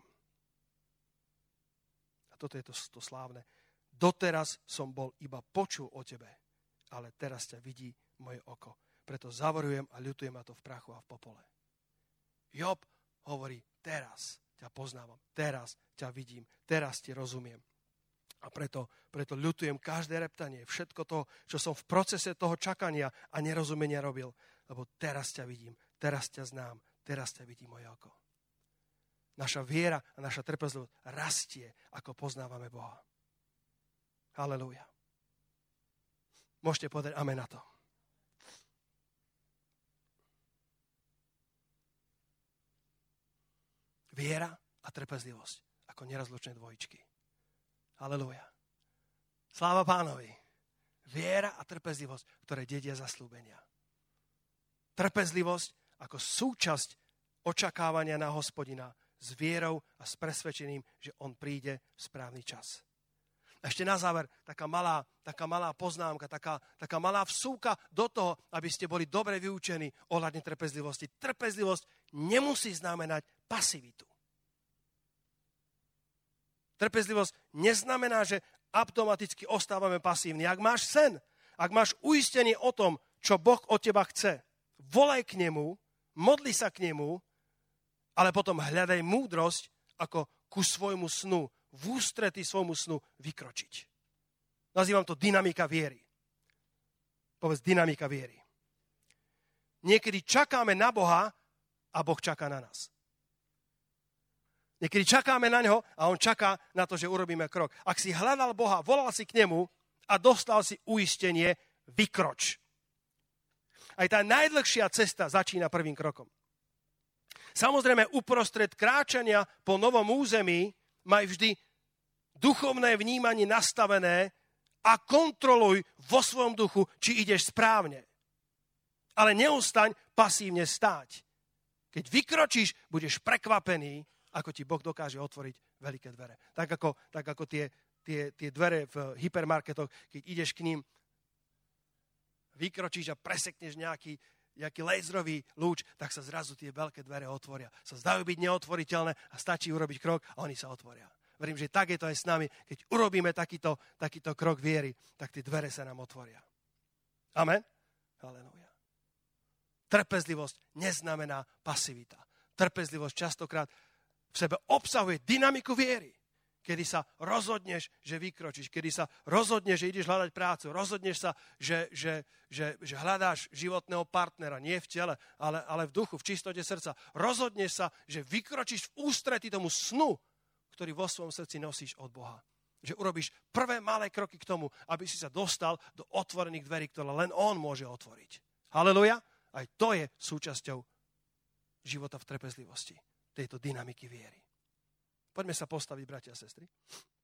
Speaker 1: Toto je to, to slávne. Doteraz som bol iba počul o tebe, ale teraz ťa vidí moje oko. Preto zavorujem a ľutujem ma to v prachu a v popole. Job hovorí, teraz ťa poznávam, teraz ťa vidím, teraz ti rozumiem. A preto, preto ľutujem každé reptanie, všetko to, čo som v procese toho čakania a nerozumenia robil, lebo teraz ťa vidím, teraz ťa znám, teraz ťa vidí moje oko. Naša viera a naša trpezlivosť rastie, ako poznávame Boha. Halelúja. Môžete povedať amen na to. Viera a trpezlivosť ako nerazlučné dvojičky. Halelúja. Sláva Pánovi. Viera a trpezlivosť, ktoré dedia zasľúbenia. Trpezlivosť ako súčasť očakávania na Hospodina s vierou a s presvedčením, že on príde v správny čas. A ešte na záver taká malá, taká malá poznámka, taká, taká malá vsúka do toho, aby ste boli dobre vyučení ohľadne trpezlivosti. Trpezlivosť nemusí znamenať pasivitu. Trpezlivosť neznamená, že automaticky ostávame pasívni. Ak máš sen, ak máš uistenie o tom, čo Boh od teba chce, volaj k nemu, modli sa k nemu, ale potom hľadaj múdrosť, ako ku svojmu snu, v ústretí svojmu snu vykročiť. Nazývam to dynamika viery. Povedz dynamika viery. Niekedy čakáme na Boha a Boh čaká na nás. Niekedy čakáme na ňo a on čaká na to, že urobíme krok. Ak si hľadal Boha, volal si k nemu a dostal si uistenie, vykroč. Aj tá najdlhšia cesta začína prvým krokom. Samozrejme, uprostred kráčania po novom území maj vždy duchovné vnímanie nastavené a kontroluj vo svojom duchu, či ideš správne. Ale neustaň pasívne stáť. Keď vykročíš, budeš prekvapený, ako ti Boh dokáže otvoriť veľké dvere. Tak ako, tak ako tie, tie, tie dvere v hypermarketoch, keď ideš k ním, vykročíš a presekneš nejaký nejaký laserový lúč, tak sa zrazu tie veľké dvere otvoria. Sa zdajú byť neotvoriteľné a stačí urobiť krok a oni sa otvoria. Verím, že tak je to aj s nami. Keď urobíme takýto, takýto krok viery, tak tie dvere sa nám otvoria. Amen? Halelúja. Trpezlivosť neznamená pasivita. Trpezlivosť častokrát v sebe obsahuje dynamiku viery. Kedy sa rozhodneš, že vykročíš, kedy sa rozhodneš, že ideš hľadať prácu, rozhodneš sa, že, že, že, že hľadáš životného partnera, nie v tele, ale, ale v duchu, v čistote srdca. Rozhodneš sa, že vykročíš v ústretí tomu snu, ktorý vo svojom srdci nosíš od Boha. Že urobíš prvé malé kroky k tomu, aby si sa dostal do otvorených dverí, ktoré len on môže otvoriť. Haleluja. Aj to je súčasťou života v trpezlivosti, tejto dynamiky viery. Poďme sa postaviť, bratia a sestry.